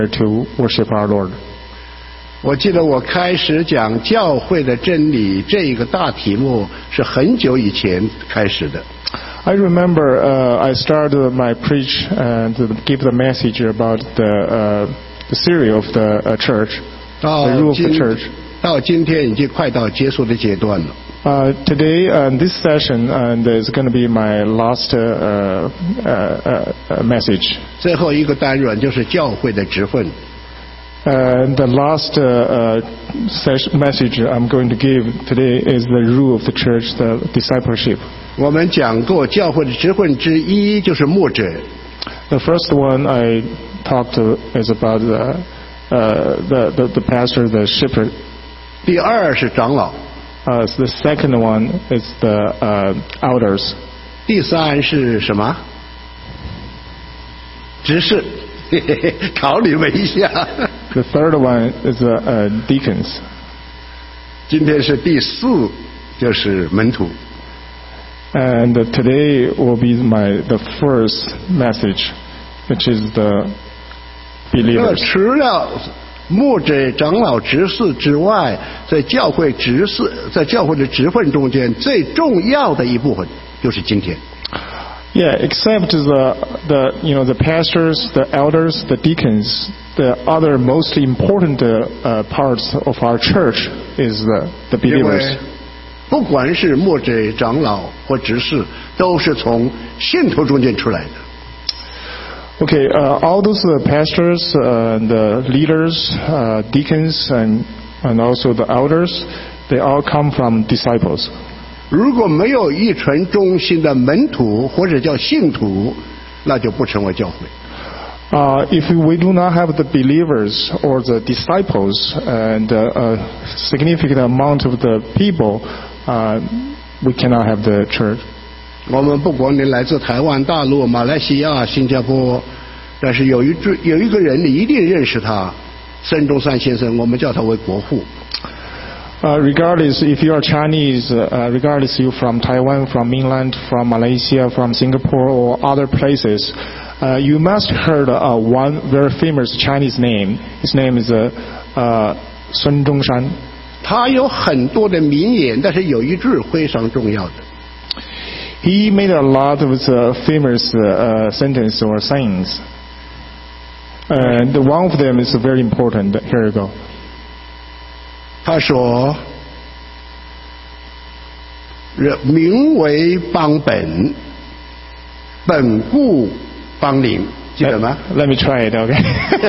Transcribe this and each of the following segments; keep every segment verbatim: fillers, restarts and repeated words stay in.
to worship our Lord. 我记得我开始讲教会的真理这个大题目是很久以前开始的。 I remember uh, I started my preach and to give the message about the uh, the theory of the uh, church, the rule of the church. 到今天已经快到结束的阶段了。 Uh, today, uh, this session and is going to be my last uh, uh, uh, message. 最后一个单元就是教会的职分。 Uh, the last uh, uh, session, message I'm going to give today is the rule of the church, the discipleship. 我们讲过教会的职分之一就是牧者。 The first one I talked to is about the, uh, the, the, the pastor, the shepherd. 第二是长老。 Uh, so the second one is the uh, elders. 第三是什么？执事。考你们一下。 The third one is uh, uh, deacons. 今天是第四，就是门徒。 And today will be my the first message, which is the believers. 除了牧者、长老、执事之外，在教会执事，在教会的职分中间，最重要的一部分就是今天。 Yeah, except the the you know the pastors, the elders, the deacons, the other most important uh, parts of our church is the the believers. 不管是牧者、长老或执事，都是从信徒中间出来的。 Okay, uh, all those uh, pastors, uh, the leaders, uh, deacons, and and also the elders, they all come from disciples. 如果没有一纯忠心的门徒或者叫信徒，那就不成为教会。 Uh, if we do not have the believers or the disciples and uh, a significant amount of the people, uh, we cannot have the church. 我们不管你来自台湾、大陆、马来西亚、新加坡，但是有一有一个人你一定认识他，孙中山先生，我们叫他为国父。 Uh, regardless if you are Chinese, uh, regardless you from Taiwan, from mainland, from Malaysia, from Singapore or other places, uh, you must heard uh, one very famous Chinese name. His name is uh, uh, Sun Zhongshan. 他有很多的名言，但是有一句非常重要的。 He made a lot of uh, famous uh, sentence or sayings, and one of them is very important. Here you go. 他说：“名为邦本，本固邦宁。”记得吗 ？Let me try it. Okay.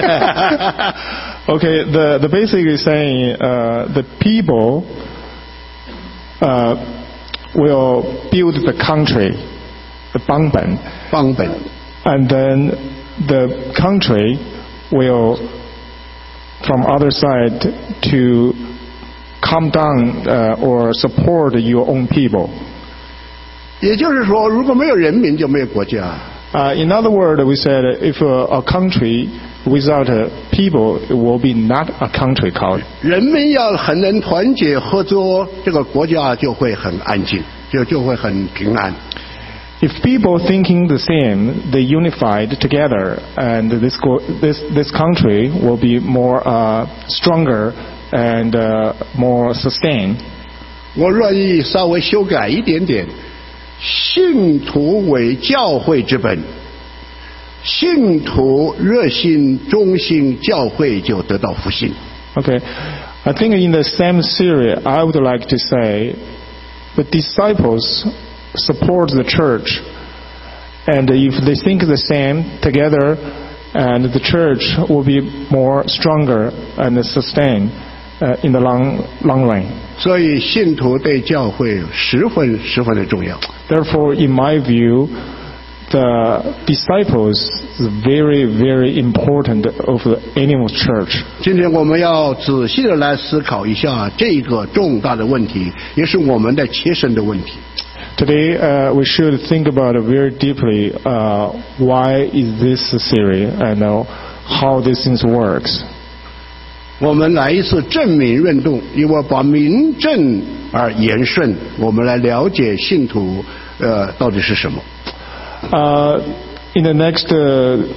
Okay. The the basic is saying uh, the people uh, will build the country, the Bangban. Bangban. And then the country will, from other side, to come down uh, or support your own people. 也就是说，如果没有人民，就没有国家。 Uh, in other words, we said if a, a country without a people, it will be not a country called. 人民要很能团结合作，这个国家就会很安静，就就会很平安。 If people thinking the same, they unified together, and this this this country will be more uh, stronger and uh, more sustained. 我愿意稍微修改一点点。信徒为教会之本，信徒热心忠心，教会就得到复兴。 Okay, I think in the same series, I would like to say, the disciples support the church, and if they think the same together, and the church will be more stronger and sustained uh, in the long long run. 所以信徒对教会十分十分的重要。 Therefore, in my view, the disciples is very, very important of any church. 今天我们要仔细的来思考一下这个重大的问题，也是我们的切身的问题。 Today, uh, we should think about it very deeply. Uh, why is this series and uh, how this things works? 我们来一次正名运动，因为把名正而言顺，我们来了解信徒呃到底是什么。 Uh, in the next uh,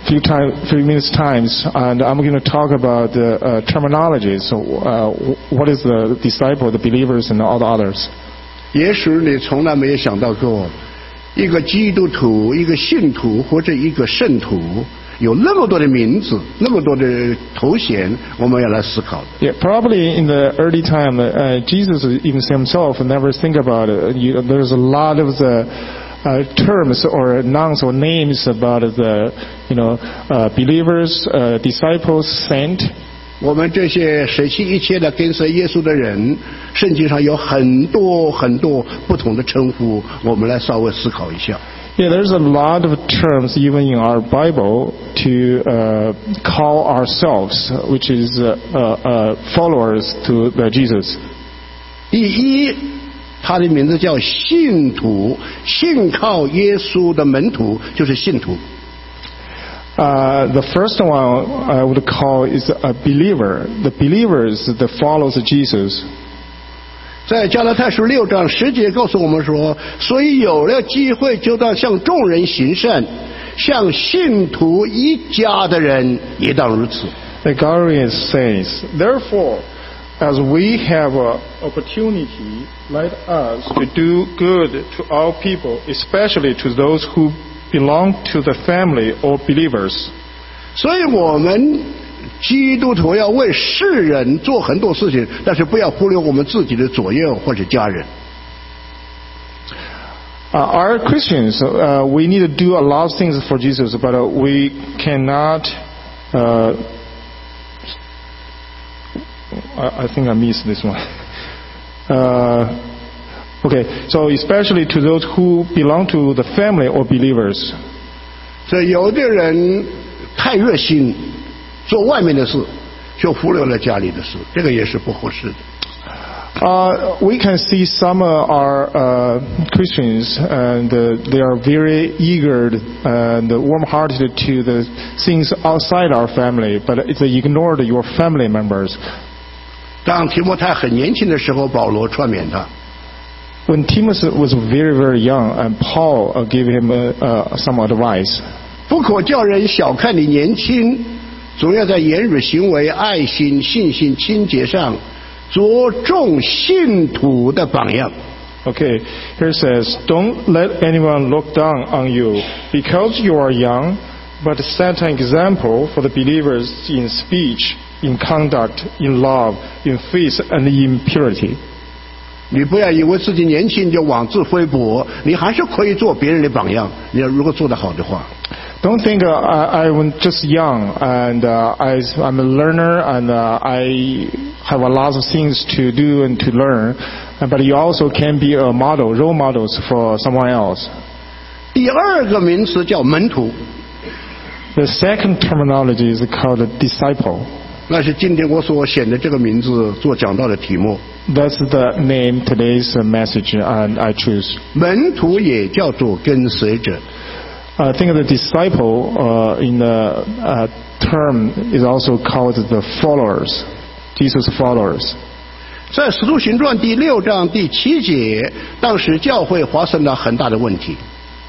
few time, few minutes times, and I'm going to talk about the uh, terminologies. So, uh, what is the disciple, the believers, and all the others? 也许你从来没有想到过，一个基督徒、一个信徒或者一个圣徒，有那么多的名字，那么多的头衔，我们要来思考。 Yeah, probably in the early time, uh, Jesus even himself never think about it. You, there's a lot of the uh, terms or nouns or names about the, you know, uh, believers, uh, disciples, saint. 我们这些舍弃一切的跟随耶稣的人，圣经上有很多很多不同的称呼，我们来稍微思考一下。 Yeah, there's a lot of terms even in our Bible to uh, call ourselves, which is uh, uh, followers to the Jesus. 第一，他的名字叫信徒，信靠耶稣的门徒就是信徒。 Uh, the first one I would call is a believer. The believers that follows Jesus. 在加拉太书六章十节告诉我们说，所以有了机会就当向众人行善，向信徒一家的人也当如此。 The Galatians says, therefore, as we have an opportunity, let us to do good to all people, especially to those who belong to the family or believers. 所以我们基督徒要为世人做很多事情，但是不要忽略我们自己的左右或者家人。 Uh, our Christians, uh, we need to do a lot of things for Jesus, but uh, we cannot. Uh, I, I think I missed this one. Uh, Okay, so especially to those who belong to the family or believers. 所以有的人太热心做外面的事，就忽略了家里的事，这个也是不合适的。 Uh, we can see some uh, are uh, Christians and uh, they are very eager and warm-hearted to the things outside our family, but they ignored your family members. 当提摩太很年轻的时候，保罗劝勉他。 When Timothy was very, very young, and Paul uh, gave him uh, uh, some advice. 不可叫人小看你年轻，总要在言语、行为、爱心、信心、清洁上着重信徒的榜样。 Okay, here it says, don't let anyone look down on you because you are young, but set an example for the believers in speech, in conduct, in love, in faith, and in purity. 你不要以为自己年轻就妄自菲薄，你还是可以做别人的榜样。你如果做得好的话。 Don't think uh, I, I'm just young and uh, I, I'm a learner and uh, I have a lot of things to do and to learn, but you also can be a model, role models for someone else. 第二个名词叫门徒。 The second terminology is called disciple. 那是今天我所选的这个名字做讲道的题目。 That's the name today's message and I choose. 门徒也叫做跟随者。 I think the disciple uh, in the uh, term is also called the followers, Jesus followers. 在使徒行传第六章第七节，当时教会发生了很大的问题。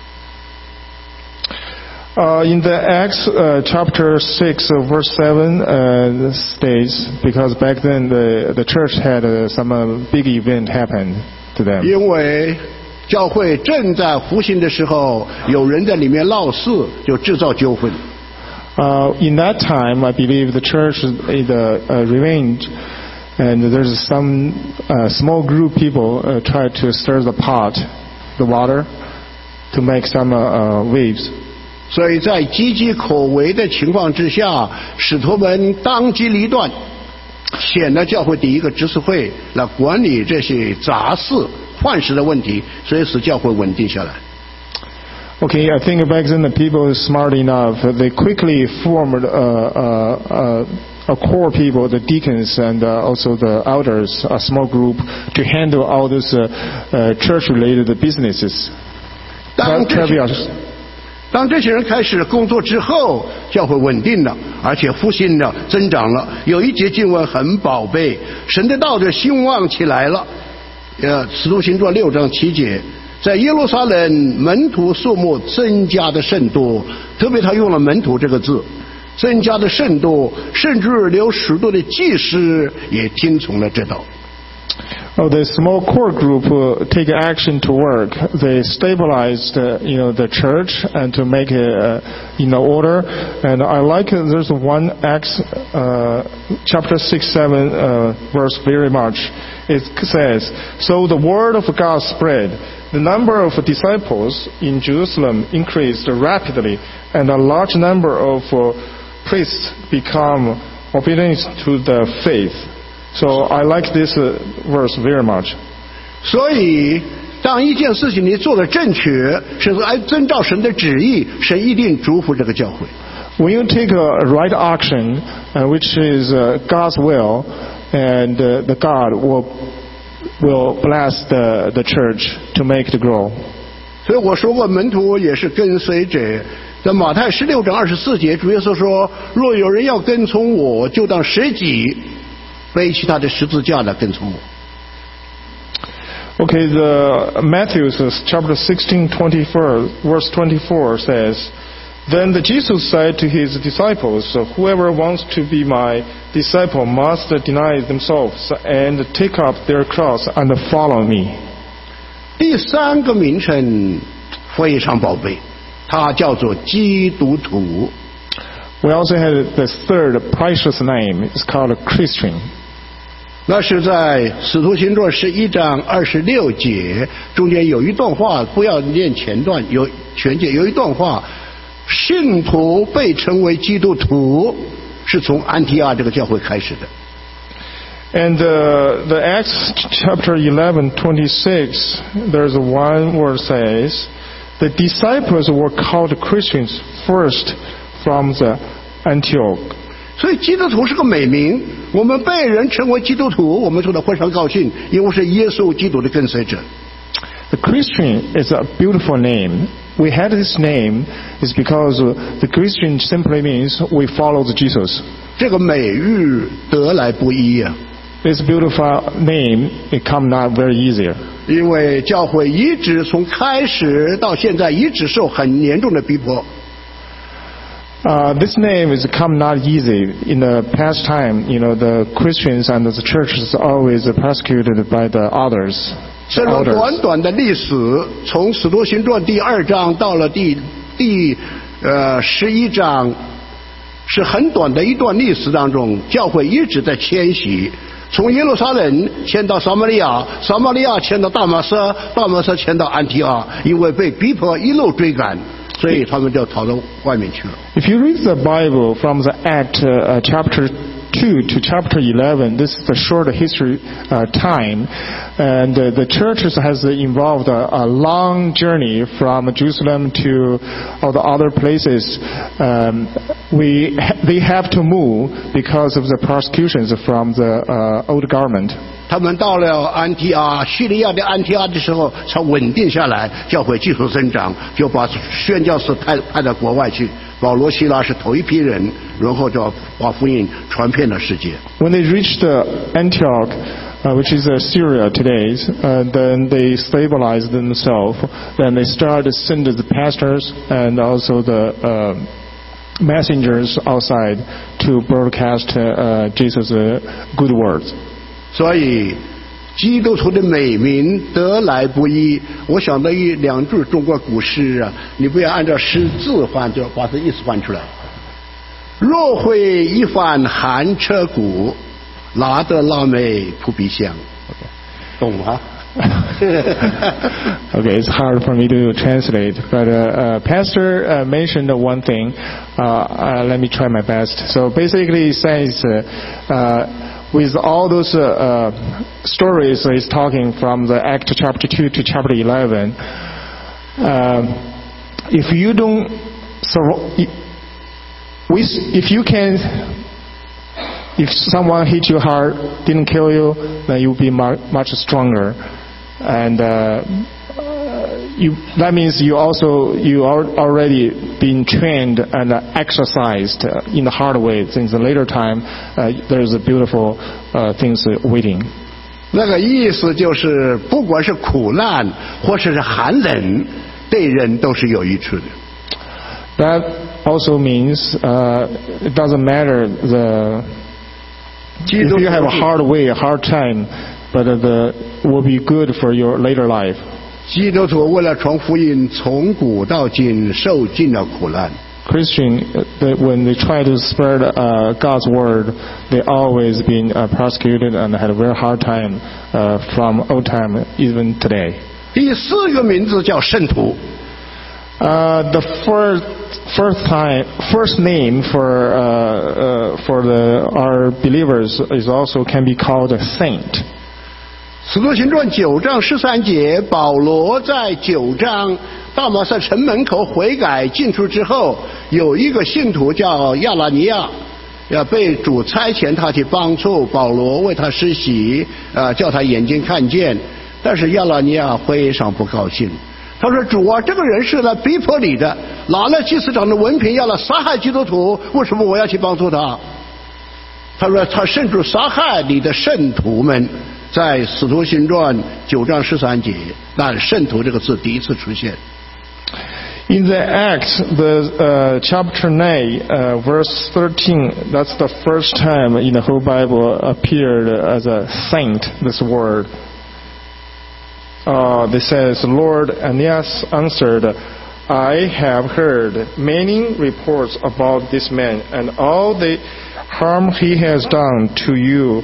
Uh, in the Acts uh, chapter six, uh, verse seven uh, states, because back then the the church had uh, some uh, big event happen to them. 因为教会正在复兴的时候，有人在里面闹事，就制造纠纷。 Uh, in that time, I believe the church is uh, uh, revenge, and there's some uh, small group people uh, try to stir the pot, the water, to make some uh, uh, waves. 所以在岌岌可危的情况之下，使徒们当机立断，选了教会第一个执事会来管理这些杂事、患事的问题，所以使教会稳定下来。 Okay, I think back then the people were smart enough. They quickly formed uh, uh, uh, a core people, the deacons and uh, also the elders, a small group, to handle all those uh, uh, church-related businesses. 当这些当这些人开始工作之后，教会稳定了，而且复兴了，增长了。有一节经文很宝贝，神的道就兴旺起来了。呃，使徒行传六章七节， 在耶路撒冷门徒数目增加的甚多，特别他用了门徒这个字，增加的甚多，甚至连许多的祭司也听从了这道。 Oh, the small core group uh, take action to work. They stabilized, uh, you know, the church and to make it uh, in order. And I like uh, there's one Acts uh, chapter six, seven uh, verse very much. It says, "So the word of God spread. The number of disciples in Jerusalem increased rapidly, and a large number of uh, priests become obedient to the faith." So I like this uh, verse very much. 所以，当一件事情你做的正确，是按遵照神的旨意，神一定祝福这个教会。 When you take a right action, uh, which is uh, God's will, and uh, the God will will bless the the church to make it grow. 所以我说过，门徒也是跟随者。在马太十六章二十四节，主耶稣说：“若有人要跟从我，就当舍己。”背起他的十字架来跟从我。 Okay, the Matthew chapter sixteen, twenty-four, verse twenty-four says, "Then the Jesus said to his disciples, Whoever wants to be my disciple must deny themselves and take up their cross and follow me." 第三个名称非常宝贝，它叫做基督徒。 We also had the third precious name. It's called a Christian. 那是在使徒行传十一章二十六节中间有一段话，不要念前段，有全节有一段话，信徒被称为基督徒是从安提阿这个教会开始的。 And uh, the Acts chapter eleven twenty-six, there's one word says, the disciples were called Christians first from the Antioch. 所以基督徒是个美名，我们被人称为基督徒，我们说的非常高兴，因为是耶稣基督的跟随者。 The Christian is a beautiful name. We had this name is because the Christian simply means we follow Jesus. 这个美誉得来不易啊。 This beautiful name, it come not very easier. 因为教会一直从开始到现在一直受很严重的逼迫。 Uh, this name is come not easy. In the past time, you know, the Christians and the churches are always persecuted by the others. 这个短短的历史，从使徒行传第二章到了第第呃十一章，是很短的一段历史当中，教会一直在迁徙，从耶路撒冷迁到撒玛利亚，撒玛利亚迁到大马色，大马色迁到安提阿，因为被逼迫一路追赶。所以他们就逃到外面去了。 If you read the Bible from the Act uh, chapter two to chapter eleven, this is the short history uh, time, and uh, the churches has involved a, a long journey from Jerusalem to all the other places. Um, we they have to move because of the persecutions from the uh, old government. 他们到了安提阿，叙利亚的安提阿的时候，才稳定下来，教会继续增长，就把宣教士派派到国外去。保罗、希拉是头一批人，然后就把福音传遍了世界。 When they reached Antioch, uh, which is uh, Syria today, uh, then they stabilized themselves. Then they started to send the pastors and also the uh, messengers outside to broadcast uh, Jesus' uh, good words. 所以基督徒的美名得来不易。我想到一两句中国古诗啊，你不要按照诗字换，就把这意思换出来。若会一番寒彻骨，拉得腊梅扑鼻香。懂吗？ Okay, it's hard for me to translate, but uh, uh, Pastor uh, mentioned one thing. Uh, uh, let me try my best. So basically, it says uh, uh, with all those uh, uh, stories, he's talking from the Act chapter two to chapter eleven. Um, if you don't, so if you can. If someone hit you hard, didn't kill you, then you'll be much stronger, and uh, you, that means you also you are already been trained and exercised in the hard way. Since the later time, uh, there's a beautiful uh, things waiting. 那个意思就是，不管是苦难或者是寒冷，对人都是有益处的。 That also means uh, it doesn't matter the if you have a hard way, a hard time, but the will be good for your later life. 基督徒为了传福音，从古到今受尽了苦难。 Christian, they, when they try to spread uh, God's word, they always been uh, persecuted and had a very hard time uh, from old time, even today. 第四个名字叫圣徒。 Uh, the first first time first name for uh, uh, for the our believers is also can be called a saint. 使徒行传九章十三节，保罗在九章大马色城门口悔改进出之后，有一个信徒叫亚拿尼亚，要被主差遣他去帮助保罗，为他施洗，呃，叫他眼睛看见。但是亚拿尼亚非常不高兴，他说：“主啊，这个人是来逼迫你的，拿了祭司长的文凭要来杀害基督徒，为什么我要去帮助他？”他说：“他甚至杀害你的圣徒们。”在使徒行传九章十三节，那圣徒这个字第一次出现。 In the Acts, the uh, chapter nine, uh, verse thirteen, that's the first time in the whole Bible appeared as a saint, this word. Uh, it says, Lord Aeneas answered, I have heard many reports about this man and all the harm he has done to you,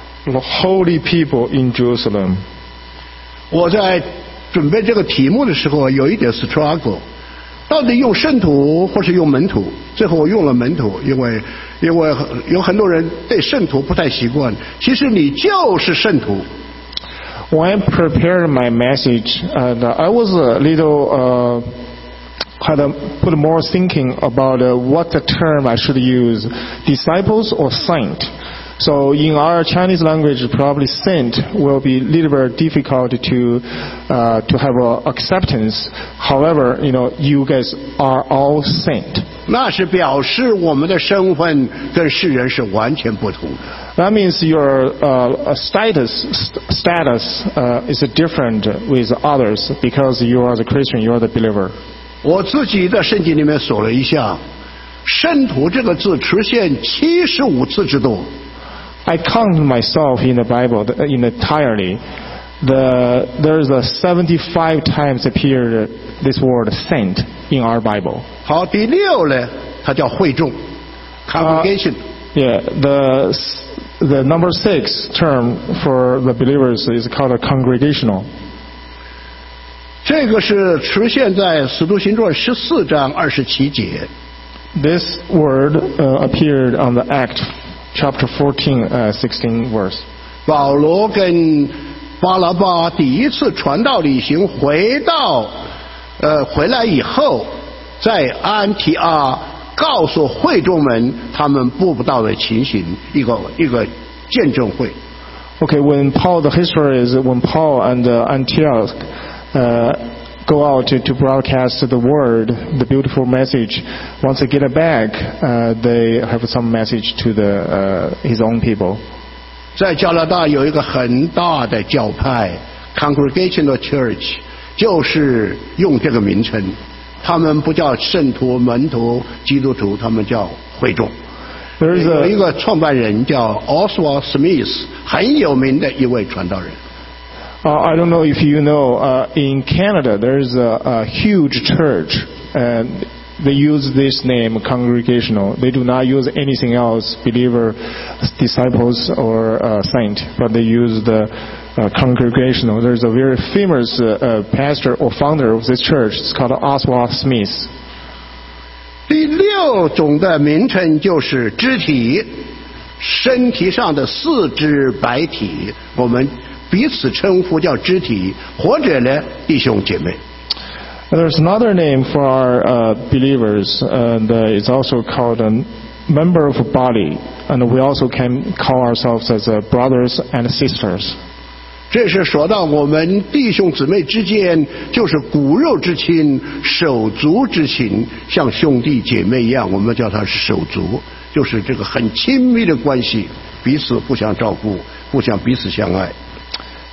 holy people in Jerusalem. 我在准备这个题目的时候，有一点 struggle， 到底用圣徒或是用门徒？最后我用了门徒，因为因为有很多人对圣徒不太习惯。其实你就是圣徒。 When I prepared my message, and I was a little uh, had to put more thinking about uh, what the term I should use, disciples or saint. So in our Chinese language, probably saint will be a little bit difficult to uh, to have a acceptance. However, you know, you guys are all saint. 那是表示我们的身份跟世人是完全不同的。 That means your uh, status status uh, is different with others because you are the Christian, you are the believer. 我自己在圣经里面数了一下，圣徒这个字出现七十五次之多。 I count myself in the Bible in entirely. The there's a seventy-five times appeared this word saint in our Bible. 好，第六呢，它叫会众 ，congregation。 Uh, yeah, the the number six term for the believers is called a congregational. 这个是出现在使徒行传十四章二十七节。 This word uh, appeared on the Act. Chapter fourteen, uh, sixteen verse. 保罗跟巴拿巴第一次传道旅行回到，呃，回来以后，在安提阿告诉会众们他们布道的情形，一个一个见证会。 Okay, when Paul, the history is when Paul and uh, Antioch uh, go out to, to broadcast the word, the beautiful message. Once they get it back, uh, they have some message to the uh, his own people. 在加拿大有一个很大的教派 Congregational Church， 就是用这个名称，他们不叫圣徒、门徒、基督徒，他们叫会众。有一个创办人叫 Oswald Smith， 很有名的一位传道人。 Uh, I don't know if you know, uh, in Canada there's a, a huge church and they use this name, congregational. They do not use anything else, believer, disciples, or uh, saint, but they use the uh, congregational. There's a very famous uh, uh, pastor or founder of this church. It's called Oswald Smith. 第六种的名称就是肢体，身体上的四肢百体，我们彼此称呼叫肢体，或者呢弟兄姐妹。 There's another name for our uh, believers, and uh, it's also called a member of a body, and we also can call ourselves as uh, brothers and sisters. 这是说到我们弟兄姊妹之间，就是骨肉之亲、手足之情，像兄弟姐妹一样，我们叫它是手足，就是这个很亲密的关系，彼此互相照顾，互相彼此相爱。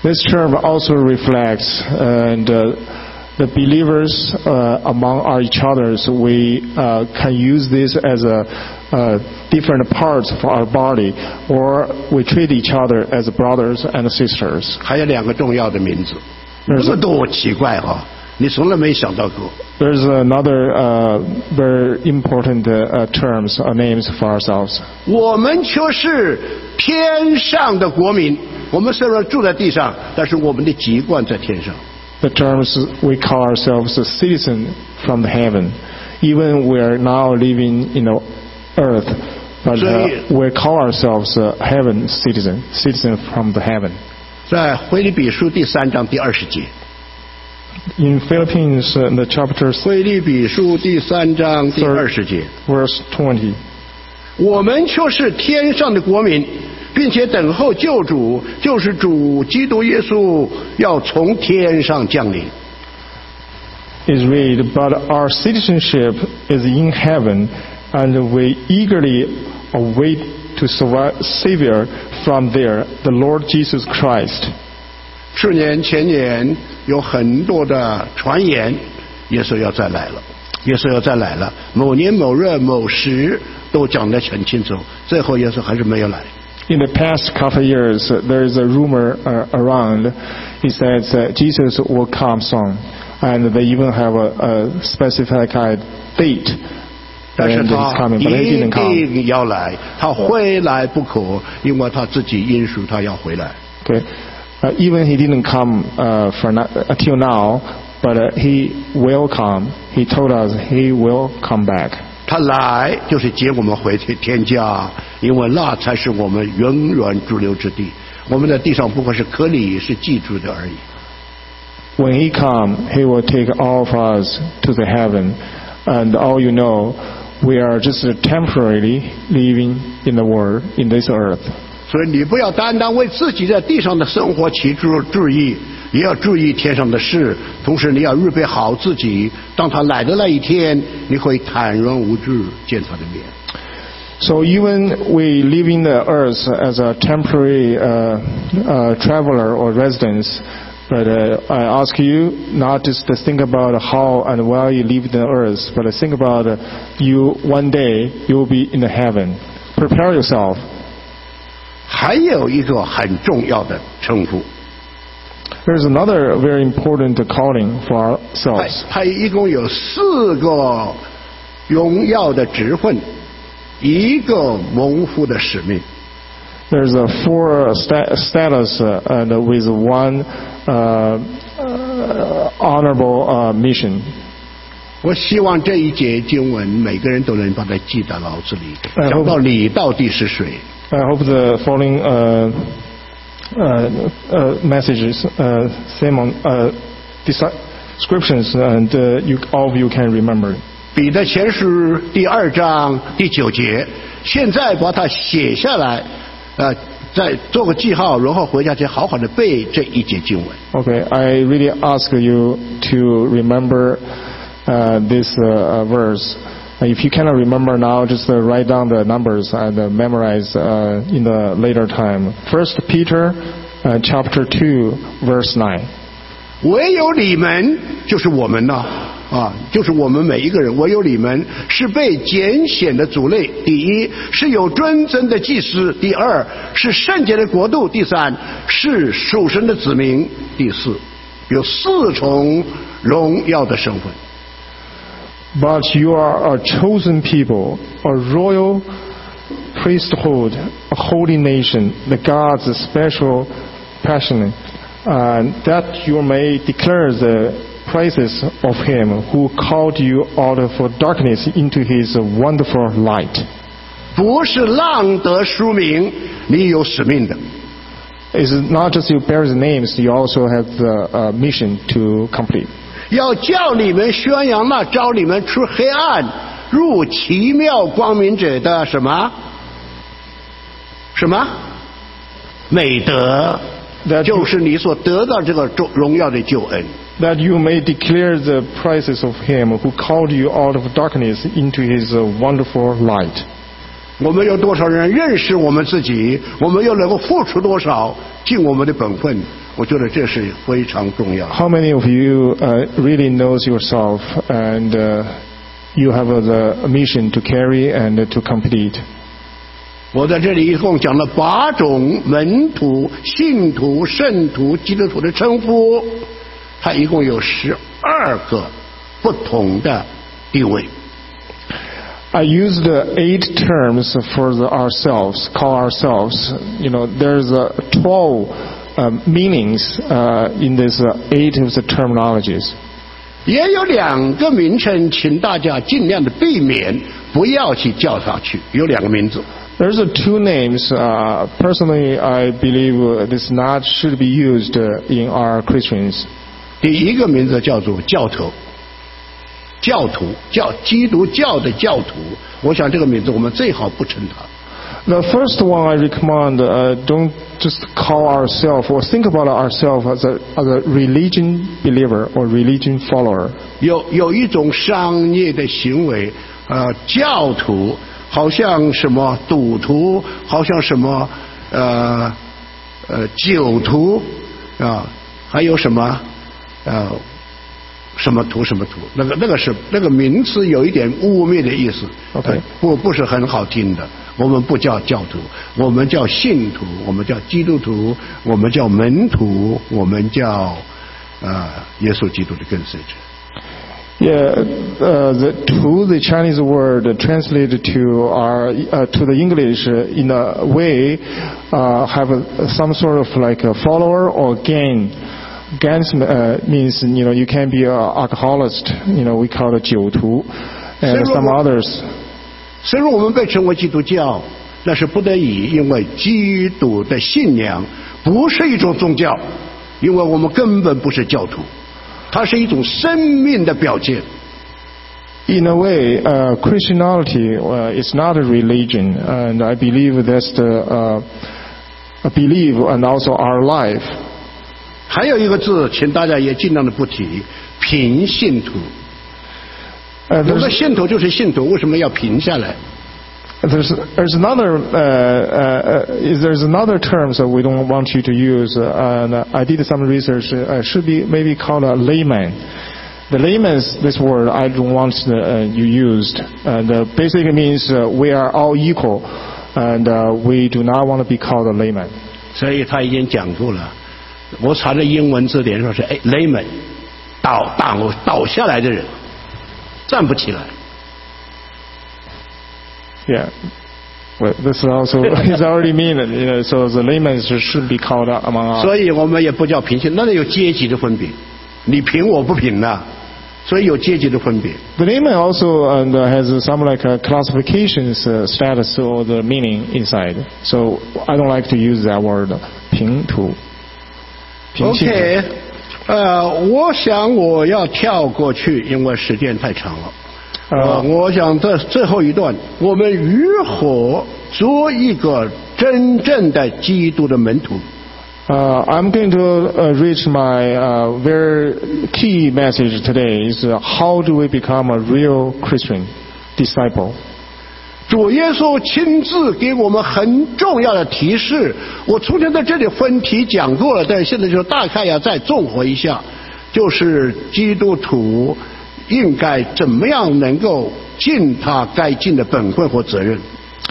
This term also reflects uh, and uh, the believers uh, among our each others. We uh, can use this as a uh, different parts of our body, or we treat each other as brothers and sisters. 还有两个重要的名字，那么多奇怪哈、啊，你从来没想到过。 There's another uh, very important uh, terms, uh, names for ourselves. 我们却是天上的国民。我们虽然住在地上，但是我们的籍贯在天上。 The terms we call ourselves a citizen from the heaven, even we are now living in the earth, but uh, we call ourselves a heaven citizen, citizen from the heaven. 在腓立比书第三章第二十节。 In Philippines, uh, the chapter 腓立比书第三章第二十节 verse twenty. 我们却是天上的国民，并且等候救主，就是主基督耶稣要从天上降临。 Is read, but our citizenship is in heaven, and we eagerly await to Savior from there, the Lord Jesus Christ. 去年前年有很多的传言，耶稣要再来了，耶稣要再来了。某年某日某时都讲得很清楚，最后耶稣还是没有来。 In the past couple of years, there is a rumor uh, around. He says uh, Jesus will come soon, and they even have a, a specified date. 但是他一定要来，他回来不可，因为他自己因属他要回来。 Okay. Uh, even he didn't come uh, for not, until now, but uh, he will come. He told us he will come back. 他来就是接我们回天家，因为那才是我们永远驻留之地。我们在地上不过是可里，是寄住的而已。 When he come, he will take all of us to the heaven, and all you know, we are just temporarily living in the world, in this earth. 所以你不要单单为自己在地上的生活起注注意，也要注意天上的事。同时你要预备好自己，当他来的那一天，你会坦然无惧见他的面。 So even we live in the earth as a temporary uh, uh, traveler or residence, but uh, I ask you not just to think about how and where you live in the earth, but to think about uh, you one day you will be in the heaven. Prepare yourself. 还有一个很重要的称呼。 There's another very important calling for ourselves. 他一共有四个荣耀的职分，一个蒙福的使命。 There's a four sta- status uh, and with one uh, uh, honorable uh, mission. 我希望这一节经文每个人都能把它记在脑子里，想到你到底是谁。 I hope the following uh, uh, uh, messages, uh, sermon, uh, descriptions, and uh, you, all of you can remember. 彼得前书第二章第九节，现在把它写下来，呃，再做个记号，然后回家去好好的背这一节经文。 Okay, I really ask you to remember uh, this uh, verse. If you cannot remember now, just uh, write down the numbers and uh, memorize uh, in the later time. First Peter, uh, chapter two, verse nine. 唯有你们，就是我们呐，啊，就是我们每一个人。唯有你们是被拣选的族类。第一，是有尊尊的祭司；第二，是圣洁的国度；第三，是属神的子民；第四，有四重荣耀的身份。 But you are a chosen people, a royal priesthood, a holy nation, the God's special passion, and that you may declare the praises of Him who called you out of darkness into His wonderful light. 不是浪得书名，你有使命的。 It's not just you bear the names, you also have the uh, mission to complete. 要叫你们宣扬那召你们出黑暗入奇妙光明者的什么什么美德，就是你所得到这个荣耀的救恩。 That you may declare the praises of Him who called you out of darkness into His wonderful light. 我们有多少人认识我们自己？我们又能够付出多少，尽我们的本分？ 我觉得这是非常重要的。 How many of you uh, really knows yourself and uh, you have uh, the mission to carry and uh, to complete? 我在这里一共讲了八种门徒、信徒、圣徒、基督徒的称呼，它一共有十二个不同的地位。 I used uh, eight terms for the ourselves, call ourselves. You know, there's uh, twelve uh, meanings uh, in this uh, eight of the terminologies. 也有两个名称，请大家尽量的避免，不要去叫下去。有两个名字， There's uh, two names. Uh, personally, I believe uh, this not should be used uh, in our Christians. 第一个名字叫做教头，教徒，教基督教的教徒。我想这个名字我们最好不称它。 The first one I recommend, uh, don't just call ourselves or think about ourselves as a, as a religion believer or religion follower. 有有一种商业的行为，呃，教徒好像什么赌徒，好像什么呃呃酒徒啊，还有什么呃什么徒什么徒，那个那个是那个名词有一点污蔑的意思 OK 呃不不是很好听的。我们不叫教徒，我们叫信徒，我们叫基督徒，我们叫门徒，我们叫呃耶稣基督的跟随者。 Yeah, uh, the, to the Chinese word uh, translated to our uh, to the English uh, in a way uh, have a, some sort of like a follower or gang. Gang uh, means you know you can be an alcoholist. You know we call it 酒徒 and some others. 虽然我们被称为基督教，那是不得已，因为基督的信仰不是一种宗教，因为我们根本不是教徒，它是一种生命的表现。 In a way, uh, Christianity uh, is not a religion, and I believe that's the uh, a belief and also our life. 还有一个字，请大家也尽量的不提，平信徒。 Uh, 有的 there's, 信徒就是信徒，为什么要平下来？ there's, there's another uh, uh, uh, is there's another term that we don't want you to use, uh, and I did some research. Uh, should be maybe called a layman. The layman, this word, I don't want the, uh, you used. And uh, basically means uh, we are all equal, and uh, we do not want to be called a layman. 所以他已经讲过了。我查的英文字典上是哎 layman， 倒倒倒下来的人。 站不起来。 Yeah, well, this is also is already mean, you know, so the layman should be called out among us. 所以我们也不叫平信，那有阶级的分别，你平我不平呐、所以有阶级的分别。 The layman also uh, has some like uh, classifications, uh, status or the meaning inside. So I don't like to use that word 平图。平信徒 OK， 呃，我想我要跳过去，因为时间太长了。呃，我想这最后一段，我们如何做一个真正的基督的门徒？ Uh, I'm going to uh, reach my uh, very key message today is uh, how do we become a real Christian disciple? 主耶稣亲自给我们很重要的提示，我昨天在这里分题讲过了，但现在就大概要再综合一下，就是基督徒应该怎么样能够尽他该尽的本分和责任。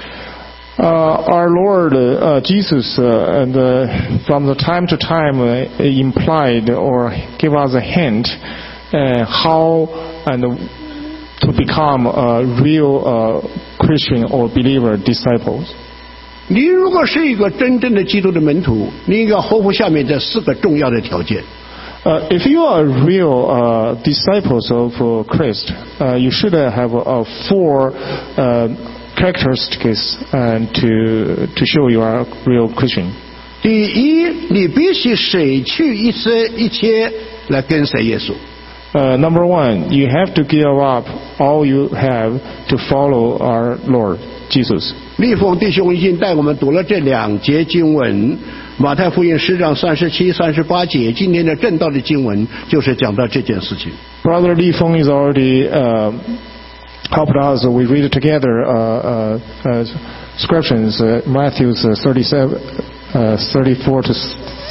Uh, our Lord uh, Jesus, uh, and uh, from the time to time, uh, implied or gave us a hint uh, how and to become a real uh, Christian or believer disciples. 你如果是一个真正的基督的门徒，你应该合乎下面这四个重要的条件。 Uh, if you are real uh, disciples of uh, Christ, uh, you should have uh, four uh, characteristics and to to show you are a real Christian. 第一，你必须舍去一切一切来跟随耶稣。 Uh, number one, you have to give up all you have to follow our Lord Jesus. 立峰弟兄已经带我们读了这两节经文，马太福音十章三十七、三十八节。今天的正道的经文就是讲到这件事情。 Brother Li Feng is already uh, helped us. We read together uh, uh, uh, scriptures, uh, Matthew thirty-seven, uh, thirty-four to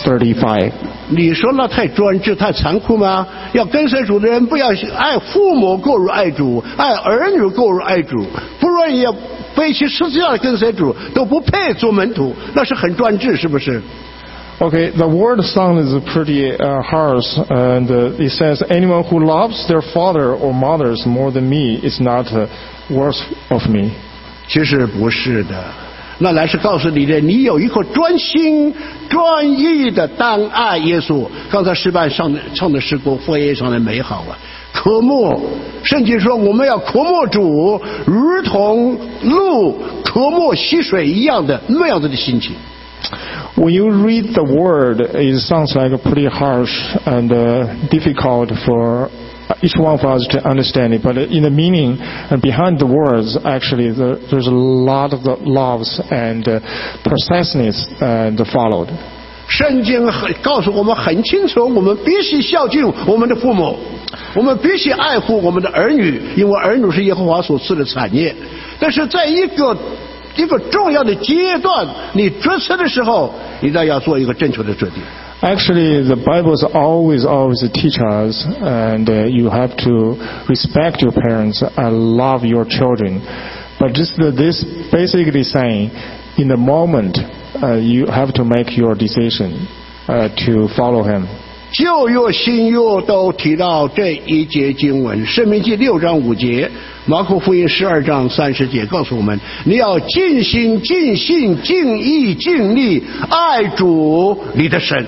thirty-five. 你说那太专制、太残酷吗？要跟随主的人，不要爱父母过如爱主，爱儿女过如爱主，不愿意要背起十字架的跟随主，都不配做门徒，那是很专制，是不是？ Okay, the word sound is pretty uh, harsh, and uh, it says, anyone who loves their father or mothers more than me is not uh, worth of me. 其实不是的，那乃是告诉你的，你有一颗专心、专一的当爱耶稣。刚才诗班上的唱的诗歌非常的美好啊，渴慕，圣经说我们要渴慕主，如同鹿渴慕溪水一样的那样子的心情。 When you read the word, it sounds like pretty harsh and uh, difficult for each one of us to understand it. But in the meaning and behind the words, actually, the, there's a lot of the loves and uh, processedness and followed. 圣经很告诉我们很清楚，我们必须孝敬我们的父母，我们必须爱护我们的儿女，因为儿女是耶和华所赐的产业。但是在一个 一个重要的阶段，你决策的时候，一定要做一个正确的决定。 Actually, the Bible always, always teach us, and uh, you have to respect your parents and love your children. But just the, this basically saying, in the moment, uh, you have to make your decision uh, to follow Him. 旧约、新约都提到这一节经文，《申命记》六章五节，《马可福音》十二章三十节，告诉我们：你要尽心、尽性、尽意、尽力爱主你的神。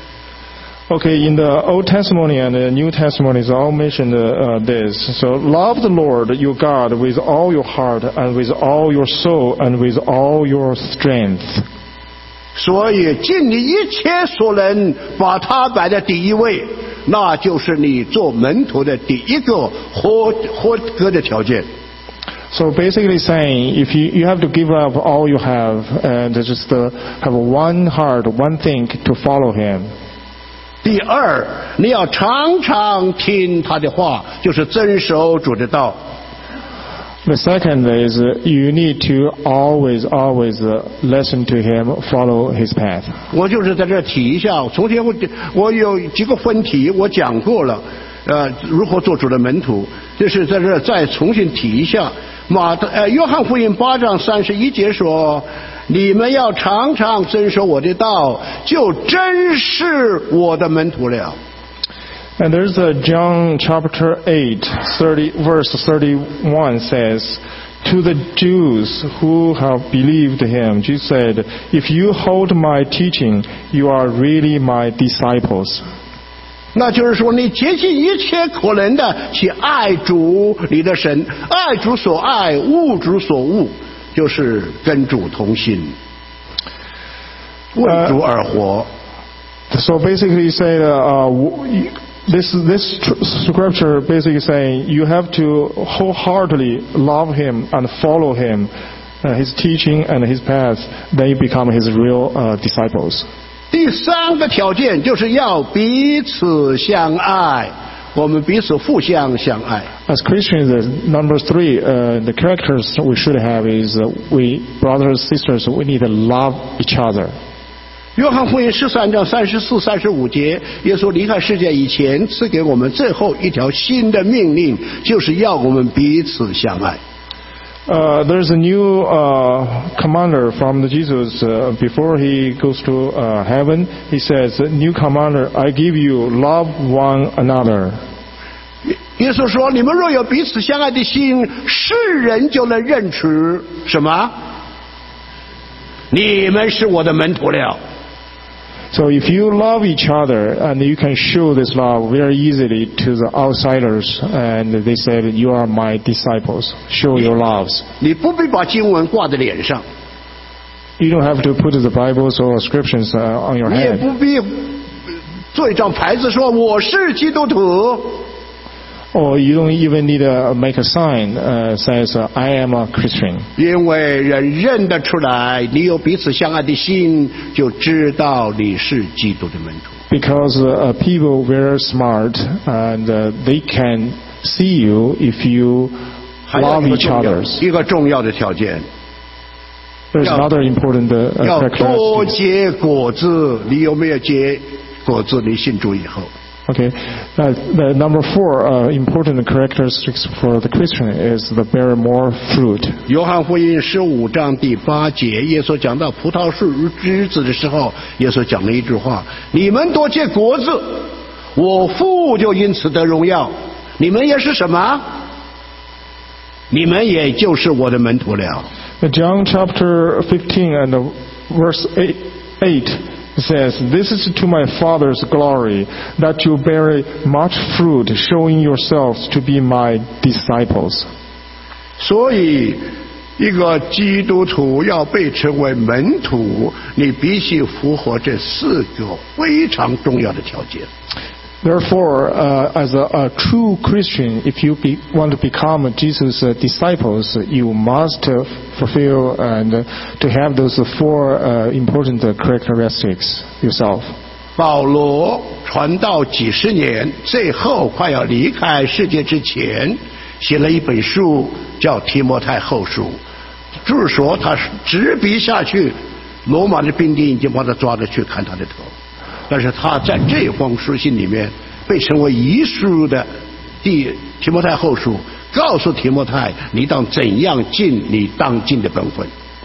Okay, in the Old Testament and the New Testament is all mentioned uh, this. So love the Lord your God with all your heart and with all your soul and with all your strength. 所以尽你一切所能，把他摆在第一位，那就是你做门徒的第一个合合格的条件。 So basically saying, if you, you have to give up all you have and just uh, have one heart, one thing to follow Him. 第二，你要常常听他的话，就是遵守主的道。 The second is uh, you need to always, always uh, listen to Him, follow His path. 我就是在这提一下，从前我我有几个分题我讲过了，呃，如何做主的门徒，就是在这再重新提一下。马呃，约翰福音八章三十一节说：“你们要常常遵守我的道，就真是我的门徒了。” And there's a John chapter eight, thirty, verse thirty-one says, to the Jews who have believed Him, Jesus said, if you hold my teaching, you are really my disciples. 那就是说，你竭尽一切可能的去爱主你的神，爱主所爱，恶主所恶，就是跟主同心，为主而活。 Uh, so basically, say uh, this this scripture basically saying you have to wholeheartedly love Him and follow Him, uh, His teaching and His path. Then you become His real uh, disciples. 第三个条件就是要彼此相爱，我们彼此互相相爱。 As Christians, number three, uh, the characters we should have is uh, we brothers and sisters. We need to love each other. 约翰福音十三章三十四、三十五节，耶稣离开世界以前赐给我们最后一条新的命令，就是要我们彼此相爱。 Uh, there's a new uh, commander from the Jesus uh, before he goes to uh, heaven. He says, "New commander, I give you love one another." 耶稣说：“你们若有彼此相爱的心，世人就能认出什么？你们是我的门徒了。” So if you love each other, and you can show this love very easily to the outsiders, and they said, "You are my disciples." Show your loves. 你不必把经文挂在脸上， You don't have to put the Bibles or scriptures uh, on your 你也 head. 不必做一张牌子说我是基督徒。 Or you don't even need to make a sign uh, says, uh, "I am a Christian." 因为人认得出来，你有彼此相爱的心，就知道你是基督的门徒。 Because uh, people very smart and uh, they can see you if you 还有 love 一个 each 重要 other. 一个重要的条件， There's another important uh, 要多 characteristic. 结果子。你有没有结果子？你信主以后。 Okay, uh, the number four uh, important characteristics for the Christian is the bear more fruit. 约翰福音十五章第八节，耶稣讲到葡萄树枝子的时候，耶稣讲了一句话：你们多结果子，我父就因此得荣耀。你们也是什么？你们也就是我的门徒了。 John chapter fifteen and verse eight, eight says, "This is to my Father's glory, that you bear much fruit, showing yourselves to be my disciples." 所以，一个基督徒要被称为门徒，你必须符合这四个非常重要的条件。 Therefore, uh, as a, a true Christian, if you be, want to become Jesus' uh, disciples, you must uh, fulfill and uh, to have those four uh, important uh, characteristics yourself. 保罗传道几十年，最后快要离开世界之前，写了一本书，叫《提摩太后书》。就是说，他执笔下去，罗马的兵丁已经把他抓着去砍他的头。但是他在这封书信里面被称为遗书的第提摩太后书，告诉提摩太你当怎样尽你当尽的本分。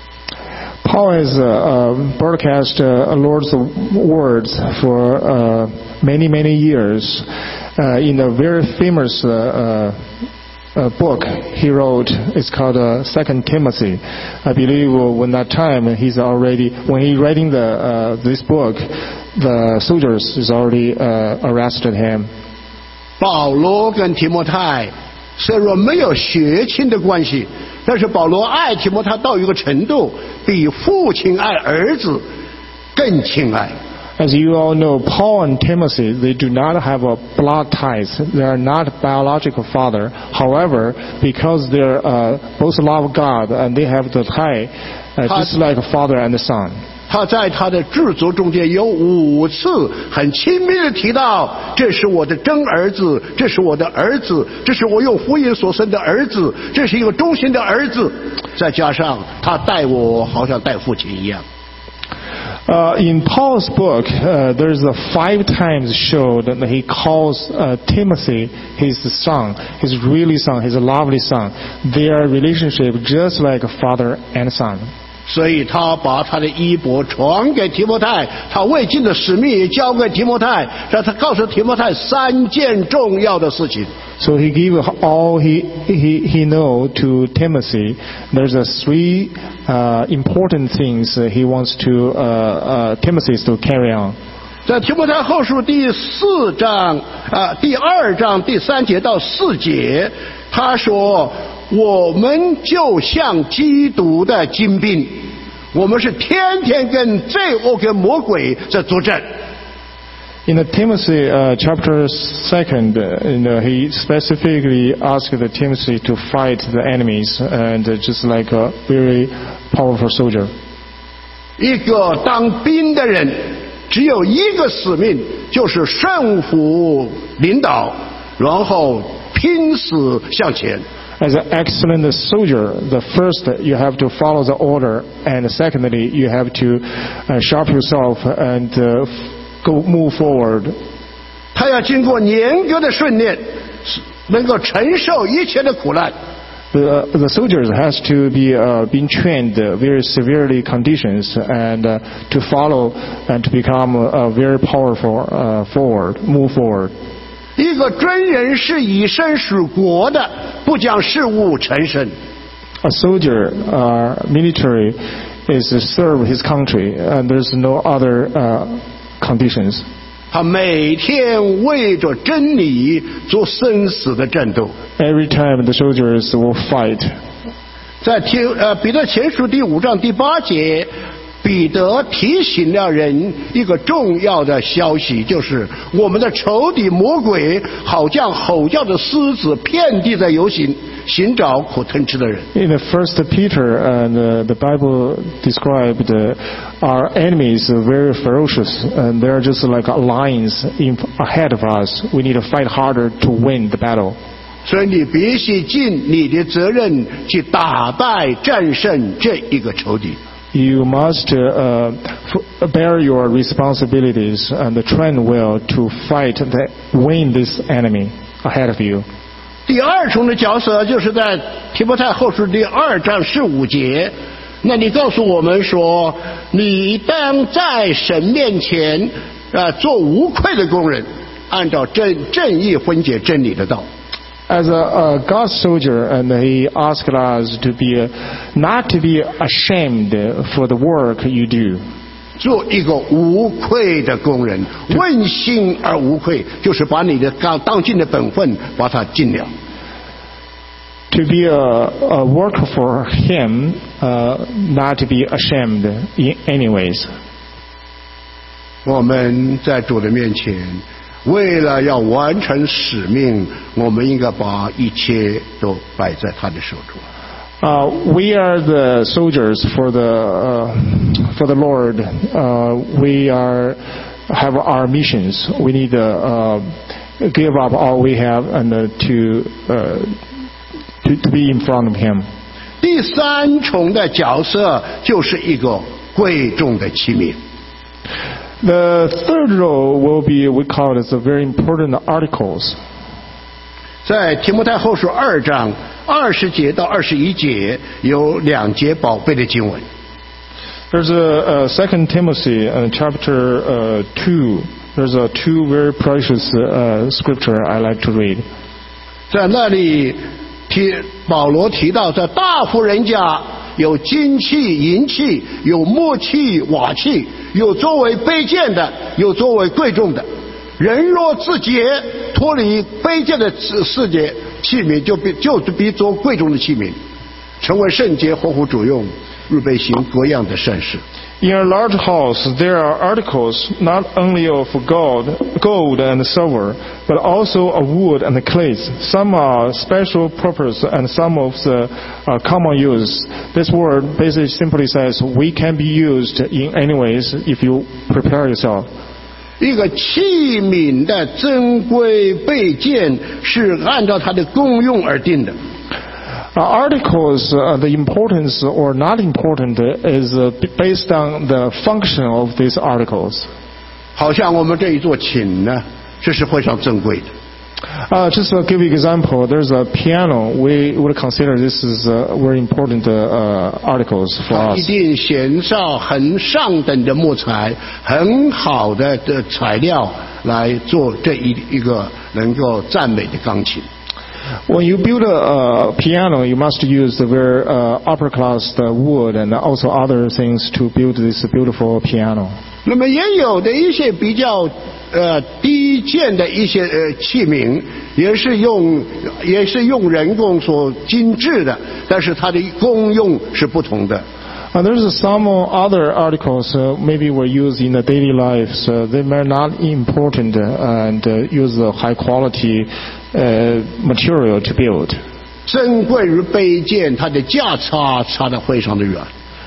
Paul has uh, uh, broadcast uh, Lord's words for uh, many many years uh, in a very famous uh, uh, book he wrote. It's called uh, Second Timothy. I believe when that time he's already when he writing the uh, this book. The soldiers has already uh, arrested him. 保罗跟提摩太虽然没有血亲的关系，但是保罗爱提摩太到一个程度，比父亲爱儿子更亲爱。 As you all know, Paul and Timothy, they do not have a blood ties. They are not biological father. However, because they uh, both love God and they have the tie, uh, just like a father and a son. 他在他的著作中间有五次很亲密的提到，这是我的真儿子，这是我的儿子，这是我用福音所生的儿子，这是一个忠心的儿子。再加上他待我好像待父亲一样。 Uh, in Paul's book, uh, there's a five times showed that he calls uh, Timothy his son, his really son, his lovely son. Their relationship just like a father and son. 所以他把他的衣钵传给提摩太，他未尽的使命也交给提摩太，让他告诉提摩太三件重要的事情。 So he gave all he he he know to Timothy. There's a three uh, important things he wants to uh, uh, Timothy to carry on. 在提摩太后书第四章啊、呃、第二章第三节到四节，他说。我们就像基督的精兵，我们是天天跟罪恶跟魔鬼在作战。 In the Timothy uh, chapter second, uh, you know, he specifically asked the Timothy to fight the enemies, and uh, just like a very powerful soldier. 一个当兵的人只有一个使命，就是顺服领导，然后拼死向前。 As an excellent soldier, the first you have to follow the order, and secondly you have to uh, sharp yourself and uh, go move forward. 他要经过严格的训练，能够承受一切的苦难。 The, the soldiers has to be uh, being trained uh, very severely conditions and uh, to follow and to become uh, very powerful uh, forward, move forward. 一个真人是以身属国的，不将事务成身。 A soldier, uh, military, is to serve his country, and there's no other uh, conditions. 他每天为着真理做生死的战斗。 Every time the soldiers will fight. 在提呃彼得前书第五章第八节。彼得提醒了人一个重要的消息，就是我们的仇敌魔鬼好像吼叫的狮子，遍地在游行，寻找可吞吃的人。 In the First Peter, and uh, the Bible described uh, our enemies are very ferocious, and they're just like lions in, ahead of us. We need to fight harder to win the battle. 所以你必须尽你的责任去打败、战胜这一个仇敌。 you must uh, f- bear your responsibilities and train well to fight, the, win this enemy ahead of you. 第二重的角色就是在提摩太后书第二章十五节，那你告诉我们说，你当在神面前啊做无愧的工人，按照正正义分解真理的道。 As a, a God's soldier, and he asked us to be not to be ashamed for the work you do. 做一个无愧的工人，问心而无愧，就是把你的当当尽的本分把它尽了。 To be a, a work for Him, uh, not to be ashamed in any ways. 我们在主的面前，为了要完成使命，我们应该把一切都摆在他的手中。 Uh, we are the soldiers for the uh, for the Lord. Uh, we are have our missions. We need to uh, give up all we have and uh, to, uh, to to be in front of Him. 第三重的角色就是一个贵重的器皿。 The third role will be, we call it, the very important articles. 在提摩太后书二章二十节到二十一节有两节宝贝的经文。 There's a, a Second Timothy uh, chapter uh, two. There's a two very precious uh, scripture I like to read. 在那里提保罗提到，在大户人家有金器、银器，有木器、瓦器，有作为卑贱的，有作为贵重的。人若自洁，脱离卑贱的世界器皿，就比就比做贵重的器皿，成为圣洁，合乎主用，预备行各样的善事。 In a large house, there are articles not only of gold, gold and silver, but also of wood and clay. Some are special purpose and some of the uh, common use. This word basically simply says we can be used in any ways if you prepare yourself. 一个器皿的珍贵贵贱是按照它的功用而定的。 Uh, articles, uh, the importance or not important is uh, based on the function of these articles. 好像我们这一座琴呢，这是非常珍贵的。 Uh, just to give you an example, there's a piano. We would consider this is uh, very important uh, articles for 它 us. 一定选上很上等的木材，很好的的材料来做这一一个能够赞美的钢琴。 When you build a, a piano, you must use the very uh, upper class the wood and also other things to build this beautiful piano. 那么也有的一些比较呃低贱的一些呃器皿，也是用也是用人工所精致的，但是它的功用是不同的。 Uh, there's some other articles uh, maybe were used in the daily life, so they may not important uh, and uh, use the high quality uh, material to build. 珍贵与卑贱，它的价差差得非常的远。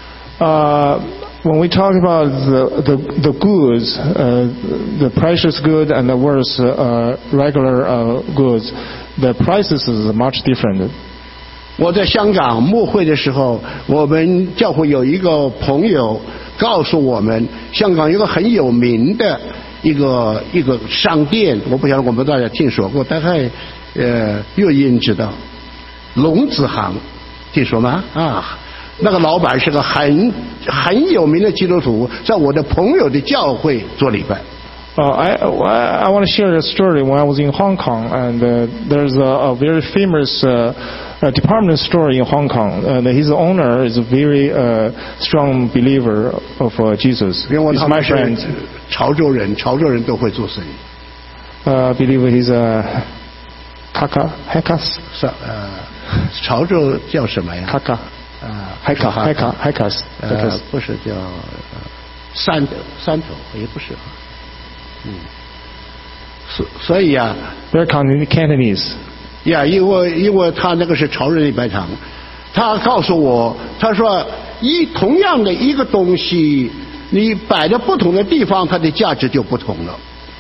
Uh, when we talk about the the, the goods, uh, the precious good and the worse uh, regular uh, goods, the prices is much different. 我在香港牧会的时候，我们教会有一个朋友告诉我们，香港有一个很有名的一个一个商店，我不晓得我们大家听说过，大概呃乐音知道，龙子行，听说吗？啊，那个老板是个很很有名的基督徒，在我的朋友的教会做礼拜。 Uh, I, I, I want to share a story. When I was in Hong Kong, and uh, there's a, a very famous uh, uh, department store in Hong Kong, and his owner is a very uh, strong believer of uh, Jesus. 因为 He's 他 my 们是 friend. 潮州人，潮州人都会做生意。 Uh, I believe he's a Kaka, Hekas, 是呃，潮州叫什么呀？ Kaka, 啊 Heka, Heka, Hekas. 呃，不是叫呃山头，山头也不是。嗯，所所以啊， They're Cantonese. 呀，因为因为他那个是潮人礼拜堂，他告诉我，他说一同样的一个东西，你摆在不同的地方，它的价值就不同了。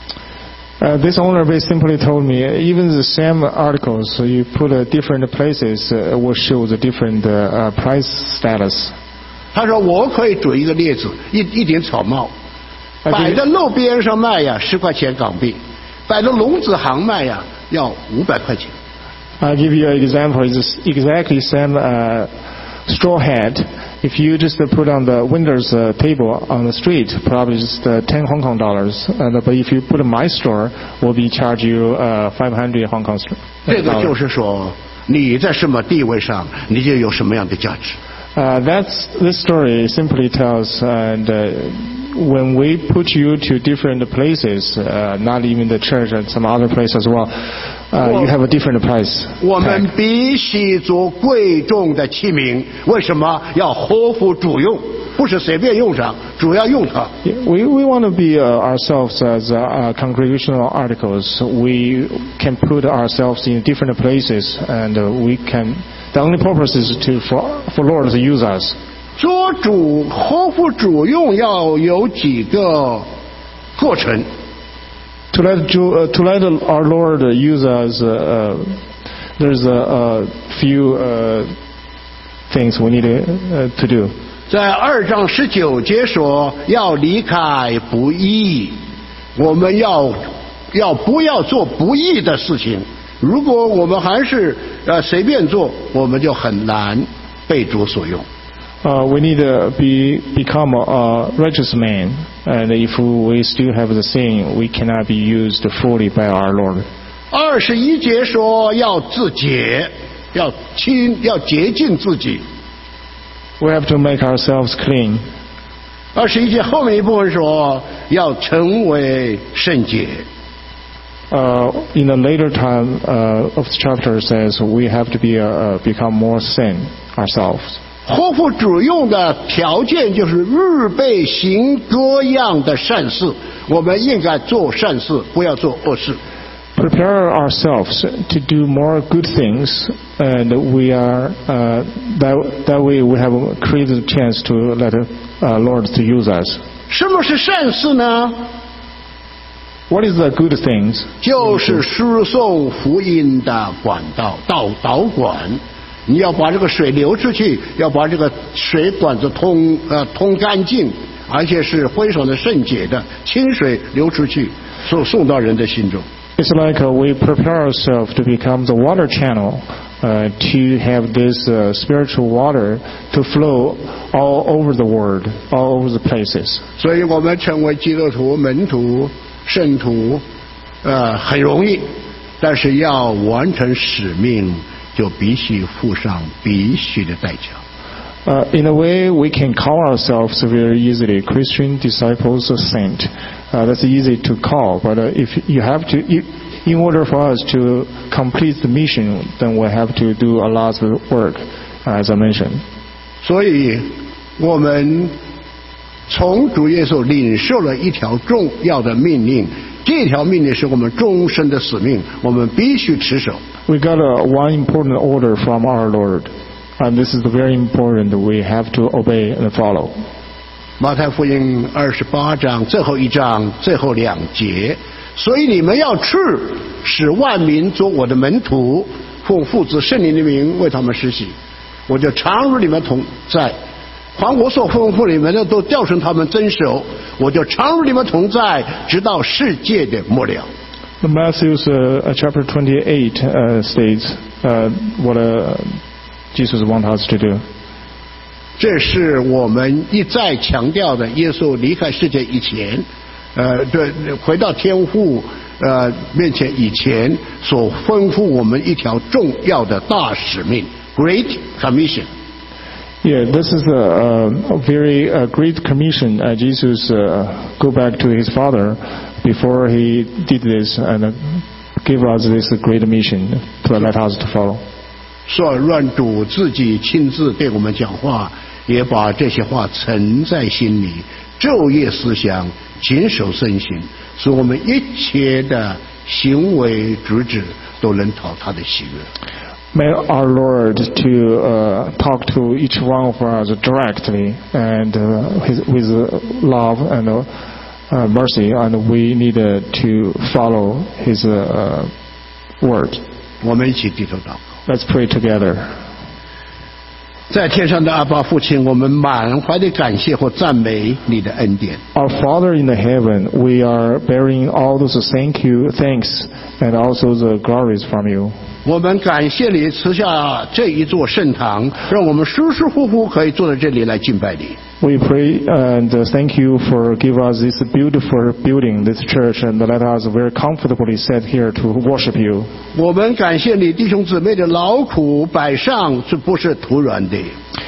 Uh, this owner very simply told me, even the same articles, so you put at different places, uh, will show the different uh, uh, price status. 他说我可以煮一个列子，一一顶草帽，摆在路边上卖呀，十块钱港币，摆到龙子行卖呀，要五百块钱。 I'll give you an example. It's exactly same uh, straw hat. If you just uh, put on the vendor's uh, table on the street, probably just uh, ten Hong Kong dollars. And, uh, but if you put in my store, we'll be charge you uh, five hundred Hong Kong dollars. 这个就是说，你在什么地位上，你就有什么样的价值。 Uh, that's this story simply tells, and uh, when we put you to different places, uh, not even the church and some other place as well, uh, you have a different price. 我们必须做贵重的器皿，为什么要合乎主用？不是随便用上，主要用它。 We we want to be uh, ourselves as uh, uh, congregational articles. We can put ourselves in different places, and uh, we can. The only purpose is to for for Lord to use us. 做主合乎主用要有几个过程。 To let uh, to let our Lord use us, uh, uh, there's a, a few uh, things we need to, uh, to do. 在二章十九节说要离开不义，我们要要不要做不义的事情？如果我们还是呃随便做，我们就很难被主所用。 Uh, we need to be become a, a righteous man, and if we still have the sin, we cannot be used fully by our Lord. 二十一节说要自洁，要清，要洁净自己。 We have to make ourselves clean. 二十一节后面一部分说要成为圣洁。 Uh, in the later time uh, of the chapter says we have to be uh, become more sin ourselves. 合乎主用的条件就是预备行各样的善事，我们应该做善事，不要做恶事。 Prepare ourselves to do more good things, and we are uh, that that way we have a creative chance to let uh, Lord to use us. 什么是善事呢？ What is the good things? 就是输送福音的管道，导导管。你要把这个水流出去，要把这个水管子通呃通干净，而且是非常的圣洁的清水流出去，送送到人的心中。 It's like uh, we prepare ourselves to become the water channel, uh, to have this uh, spiritual water to flow all over the world, all over the places. 所以我们成为基督徒、门徒、圣徒，呃，很容易，但是要完成使命。就必须付上必须的代价。 Uh, in a way, we can call ourselves very easily Christian disciples of saint. Uh, that's easy to call, but uh, if you have to, you, in order for us to complete the mission, then we have to do a lot of work, uh, as I mentioned. 所以，我们从主耶稣领受了一条重要的命令，这条命令是我们终身的使命，我们必须持守。 We got a, one important order from our Lord, and this is very important. We have to obey and follow. 马太福音二十八章最后一章最后两节，所以你们要去，使万民做我的门徒，奉父子圣灵的名为他们施洗，我就常与你们同在。凡我所吩咐你们的，都教训他们遵守，我就常与你们同在，直到世界的末了。 Matthew's uh, chapter twenty-eight uh, states uh, what uh, Jesus wants us to do. 这是我们一再强调的，耶稣离开世界以前，呃，对，回到天父呃面前以前所吩咐我们一条重要的大使命 ，Great Commission。 Yeah, this is a, a very uh, great commission. Uh, Jesus uh, go back to his Father before he did this and uh, gave us this great mission to let us to follow. 说愿主自己亲自对我们讲话，也把这些话存在心里，昼夜思想，谨守慎行，使我们一切的行为举止都能讨他的喜悦。 May our Lord to uh, talk to each one of us directly and uh, his, with love and uh, mercy, and we need uh, to follow His uh, word. 我们一起低头祷告。 Let's pray together. 在天上的阿爸父亲，我们满怀的感谢和赞美你的恩典。 Our Father in the heaven, we are bearing all those thank you, thanks, and also the glories from you. 我们感谢你赐下这一座圣堂，让我们舒舒服服可以坐在这里来敬拜你。 We pray and thank you for giving us this beautiful building, this church, and let us very comfortably sit here to worship you. 我们感谢你弟兄姊妹的劳苦摆上，这不是徒然的。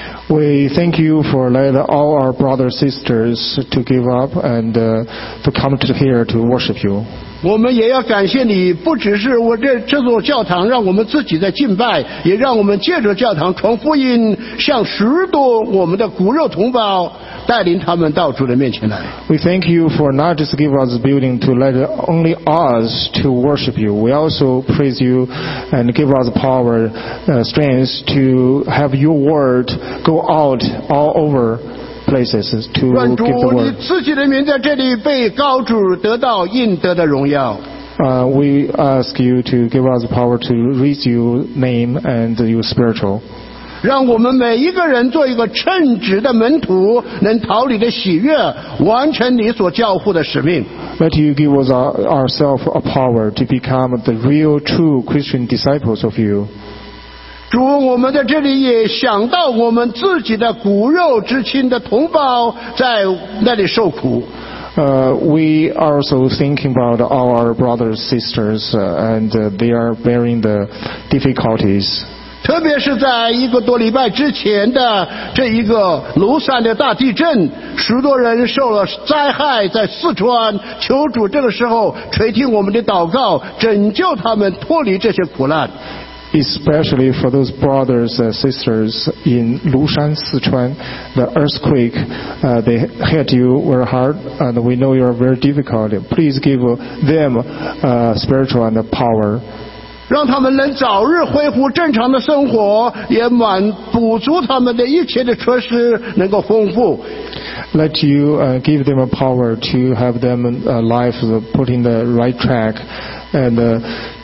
We thank you for let all our brothers and sisters to give up and uh, to come to here to worship you. 我们也要感谢你，不只是我这这座教堂让我们自己在敬拜，也让我们借着教堂传福音，向许多我们的骨肉同胞带领他们到主的面前来。 We thank you for not just give us a building to let only us to worship you. We also praise you and give us power, uh, strength to have your word go out all over places to 愿主 give the 你 word. 自己的名在这里被高主得到应得的荣耀。 Uh, we ask you to give us power to reach your name and your spiritual. 让我们每一个人做一个称职的门徒，能讨你的喜悦，完成你所交付的使命。 Let you give us our, ourselves a power to become the real, true Christian disciples of you. 主，我们在这里也想到我们自己的骨肉之亲的同胞在那里受苦。 Uh, we are also thinking about all our brothers, sisters, uh, and uh, they are bearing the difficulties. 特别是在一个多礼拜之前的这一个庐山的大地震，许多人受了灾害，在四川，求主这个时候垂听我们的祷告，拯救他们脱离这些苦难。 Especially for those brothers and sisters in Lushan, Sichuan, the earthquake, uh, they hit you very hard, and we know you are very difficult. Please give them uh, spiritual and power. 让他们能早日恢复正常的生活，也满补足他们的一切的缺失，能够丰富。 Let you uh, give them a power to have them uh, life put in the right track and uh,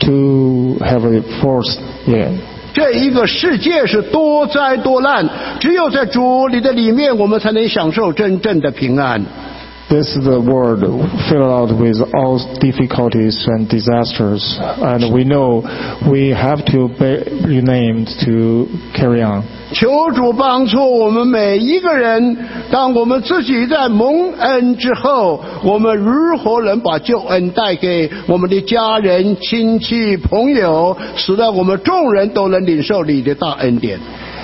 to have a force. Yeah. 这一个世界是多灾多难，只有在主你的里面，我们才能享受真正的平安。 This is the world filled out with all difficulties and disasters, and we know we have to be renamed to carry on. 求主帮助我们每一个人，当我们自己在蒙恩之后，我们如何能把救恩带给我们的家人、亲戚、朋友，使得我们众人都能领受你的大恩典。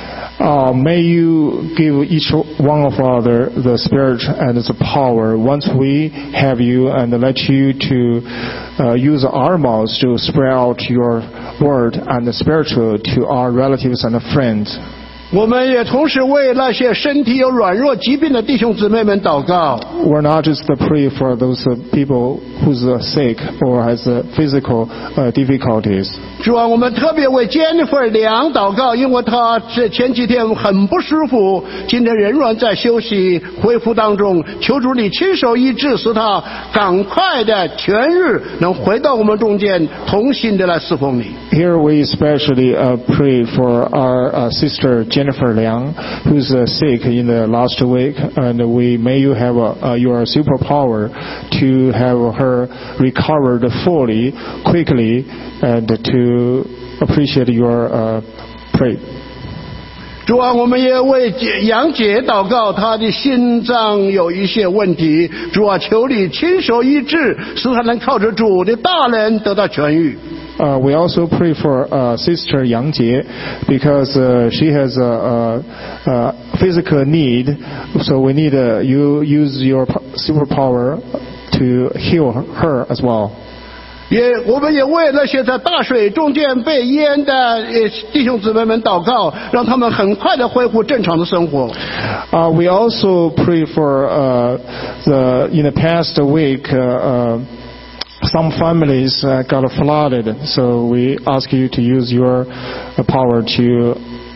Uh, may you give each one of us the, the spirit and the power once we have you, and let you to uh, use our mouths to spread out your word and the spiritual to our relatives and friends. 我们也同时为那些身体有软弱疾病的弟兄姊妹们祷告。 We're not just to pray for those uh, people who's uh, sick or has uh, physical uh, difficulties. 主啊，我们特别为 Jennifer 梁祷告，因为她这前几天很不舒服，今天仍然在休息恢复当中。求主你亲手医治，使她赶快的痊愈，能回到我们中间，同心的来侍奉你。 Here we especially uh, pray for our uh, sister Jennifer Liang, who's uh, sick in the last week, and we may you have uh, uh, your superpower to have her recovered fully, quickly, and to appreciate your uh, pray. 主啊，我们也为杨姐祷告，她的心脏有一些问题。主啊，求你亲手医治，使她能靠着主的大能得到痊愈。 Uh, we also pray for uh, Sister Yang Jie because uh, she has a, a, a physical need, so we need uh, you use your superpower to heal her as well. 也，我们也为那些在大水中间被淹的弟兄姊妹们祷告，让他们很快的恢复正常的生活。 Uh, we also pray for uh, the in the past week. Uh, uh, Some families uh, got flooded, so we ask you to use your uh, power to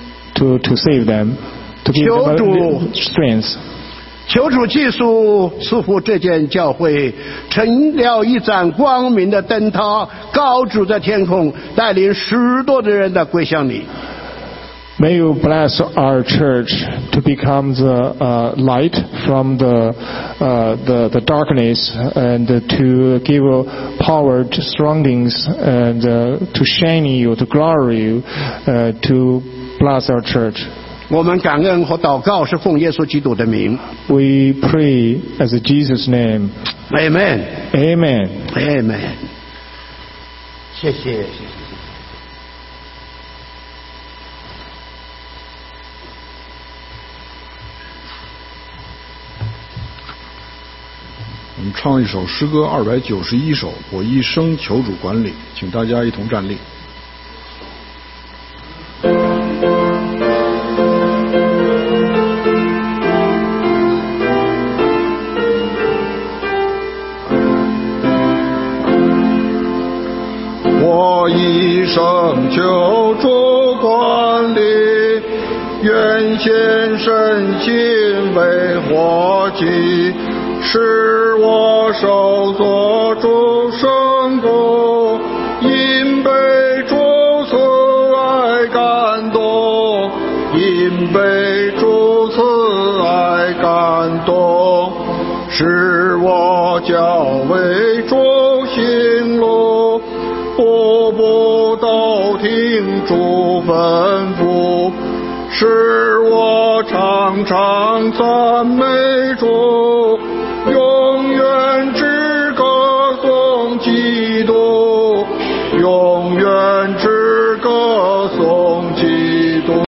to to save them, to give them strength. 求主技术赐福这间教会，成了一盏光明的灯塔，高筑在天空，带领许多的人的归向你。 May you bless our church to become the uh, light from the, uh, the the darkness, and to give power to surroundings, and uh, to shine you, to glory you, uh, to bless our church. 我们感恩和祷告是奉耶稣基督的名。 We pray as Jesus' name. Amen. Amen. Amen. 谢谢，谢谢。 我们唱一首诗歌二百九十一首，我一生求主管理，请大家一同站立。 我一生求主管理，愿献身心为活祭，使我手做主圣工，因被主慈爱感动，因被主慈爱感动，使我教为主行路，步步都听主吩咐，使我常常赞美主，永远之歌颂基